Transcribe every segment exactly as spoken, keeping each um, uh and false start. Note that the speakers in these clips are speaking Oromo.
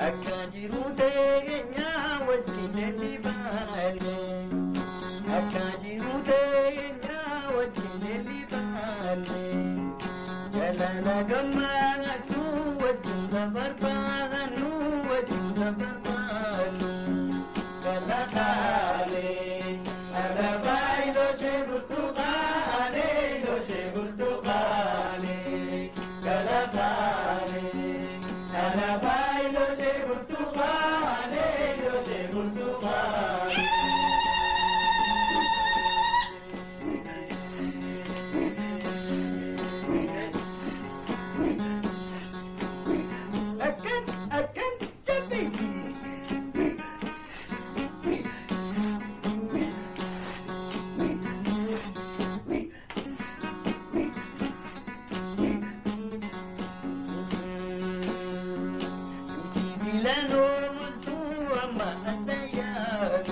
Akajiru teenya wajjin libaale Akajiru teenya wajjin libaale Jalala gammaatu wajjin dabarbaanu wajjin dabarbaanu Kalakaale alabai lo sheburtukaale lo sheburtukaale Kalakaale alabai lo sheburtukaale lo sheburtukaale Akan akan jabisi Dilano multu amma andayano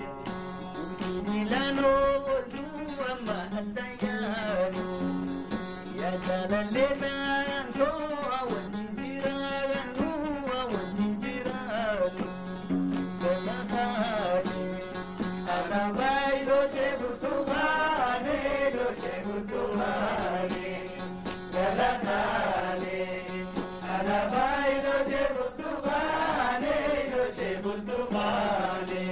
Dilano multu amma andayano Ya jalalena anto awan jinjirano awan jinjirano Kalakale alabai lo sheburtukaale lo sheburtukaale Kalakale alabai lo sheburtukaale lo sheburtukaale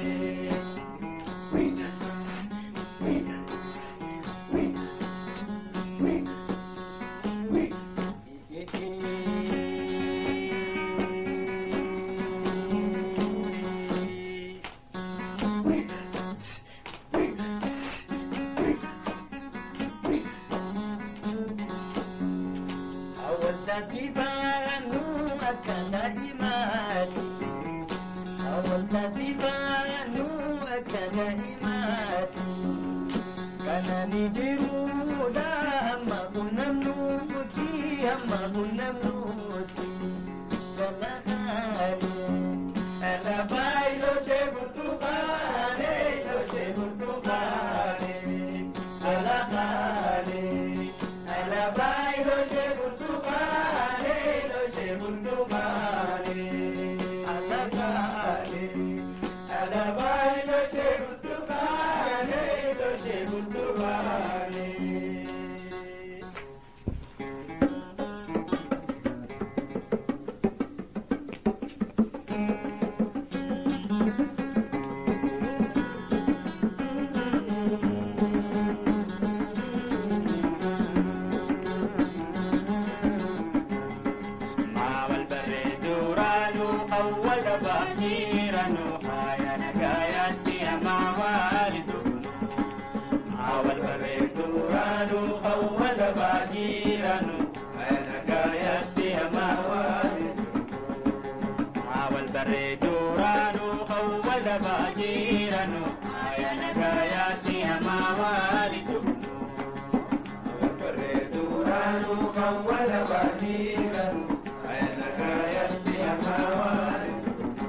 Awalati banu akana imani Awalati banu akana imani Kana nijiruda amma kunam nuti amma kunam nuti Kalakale alabai lo sheburtukaale lo sheburtukaale Kalakale alabai lo sheburtukaale lo sheburtukaale Kalakale alabai lo sheburtukaale lo sheburtukaale Mawal barreduranu awwal bakiranu hayana gayati amawalidunu Mawal barreduranu awwal bakiranu hayana gayati amawalidunu Mawal barreduranu awwal bakiranu hayana gayati amawalidunu Barreduranu awwal bakiranu hayana gayati amawalidunu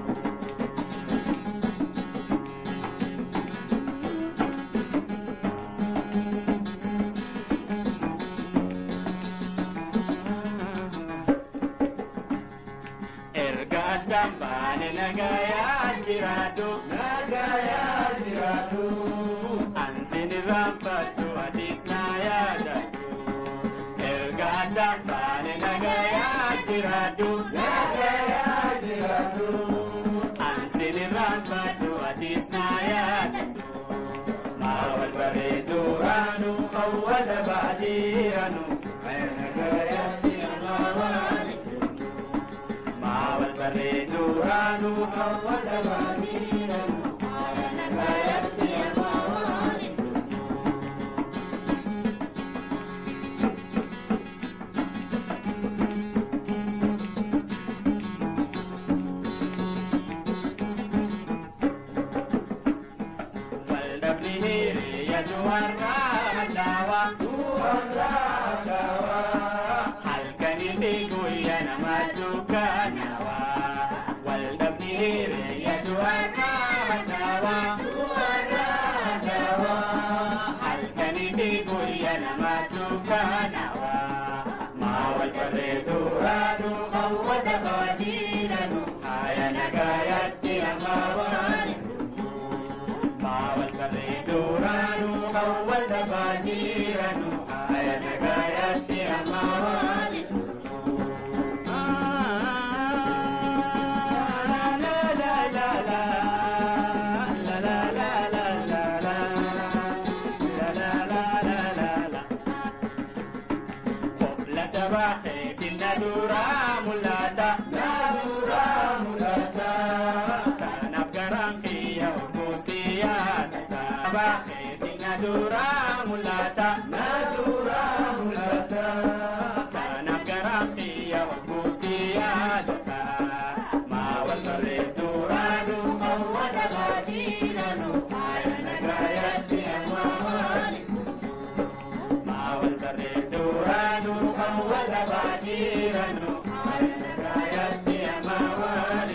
Erga dambane nagaya jiradu nagaya jiradu Ansini rampatu hadis nayadatu Erga dambane nagaya jiradu nagaya jiradu Ansini rampatu hadis nayadatu Mawal barreduranu awwal badiranu hayana gayati amawalidunu Mawal barreduranu awwal badiranu hayana gayati amawalidunu Waldabnihiri yajuwarra dawa tuwarra dawa Halkani biguya nama dukanawa Waldabnihiri yajuwarra Najura mulata, najura mulata. Tanah kerapi ya musia dota. Mawal berturanu, mawal badiranu. Ayah negara tiang mawal. Mawal berturanu, mawal badiranu. Ayah negara tiang mawal.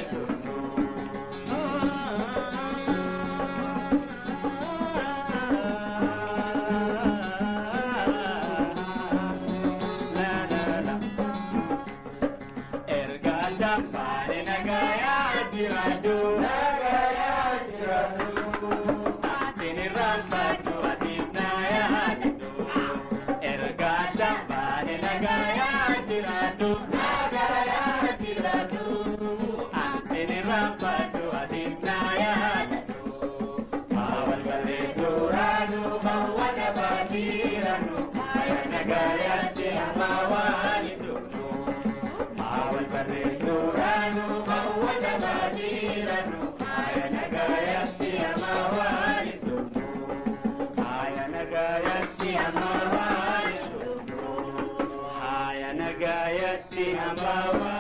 Pane nagaya tiradu, nagaya tiradu. Asini rambatu atisnaya itu. Ergada pane nagaya tiradu, nagaya tiradu. Asini rambatu atisnaya itu. Mawal berturanu, mawal badiranu. Ayah nagaya tiang mawal itu. Mawal berturanu, mawal badiranu. Ayah nagaya tiang mawal itu. Ayah nagaya tiang mawal itu. Ayah nagaya tiang mawal.